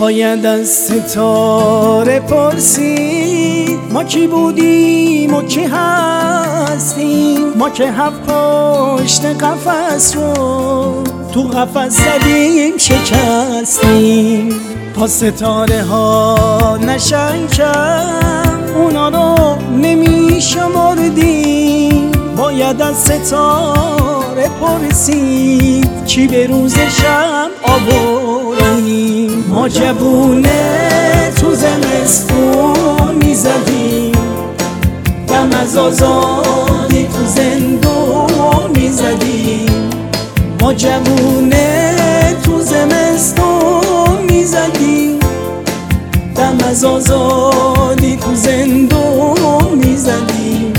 باید از ستاره پرسید ما کی بودیم و کی هستیم. ما که هفت پشت قفس رو تو قفس زدیم شکستیم. تا ستاره ها نشن کم اونا رو نمی شمردیم. باید از ستاره پرسید کی به روز شب آوردیم. ما جوونه تو زمستون میزدیم دم از آزادی تو زندون میزدیم. ما جوونه تو زمستون میزدیم دم از آزادی تو زندون میزدیم.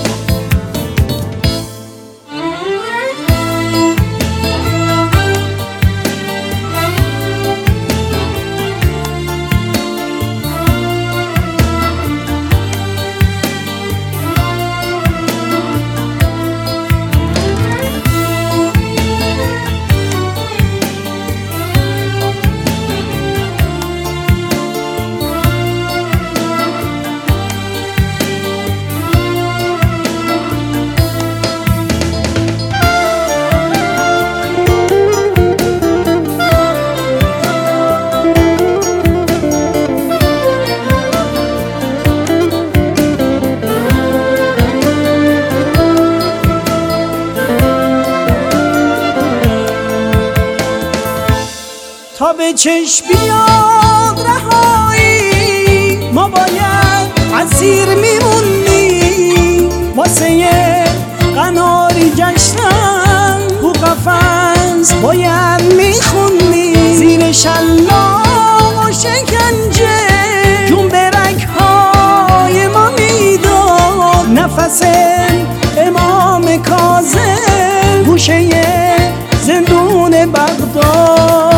تا به چشم بیاد رهایی ما باید اسیر میمونیم. واسه قناری گشتن تو قفس باید میخونیم. زیر شلاق و شکنجه جون به رگ‌های ما میداد. نفس امام کاظم گوشه زندون بغداد.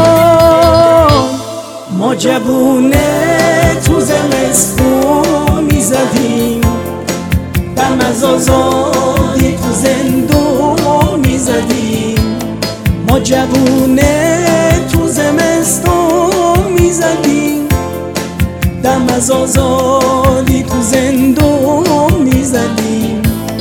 ما جوونه تو زمستون میزدیم دم از آزادی تو زندون میزدیم. ما جوونه تو زمستون میزدیم دم از آزادی تو زندون میزدیم.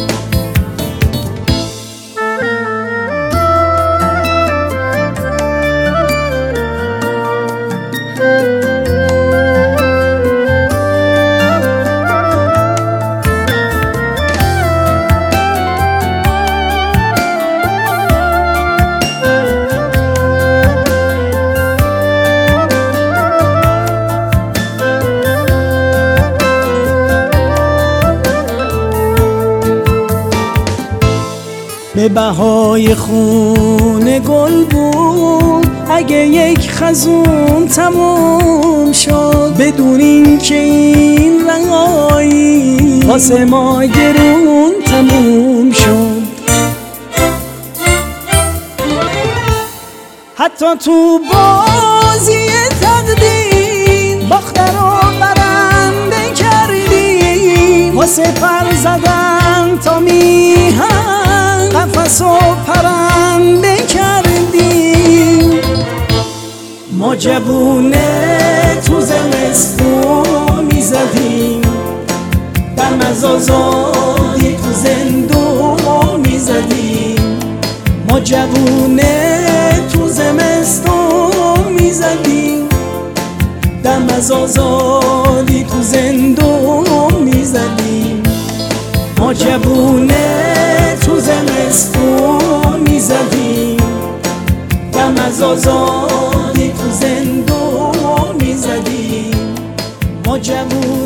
به بهای خون گل بود اگه یک خزون تموم شد. بدونین که این رنگایی واسه ما گرون تموم شد. حتی تو بازی تقدیر باخته رو برنده کردیم. واسه پر زدن تا میهن قفس و پرنده کردیم. ما جوونه تو زمستون میزدیم دم از آزادی تو زندون میزدیم. ما جوونه تو زمستون میزدیم دم از آزادی تو زندون میزدیم. ما جوونه تو زمستون میزدیم دم از آزادی تو زندون میزدیم. ما جوونه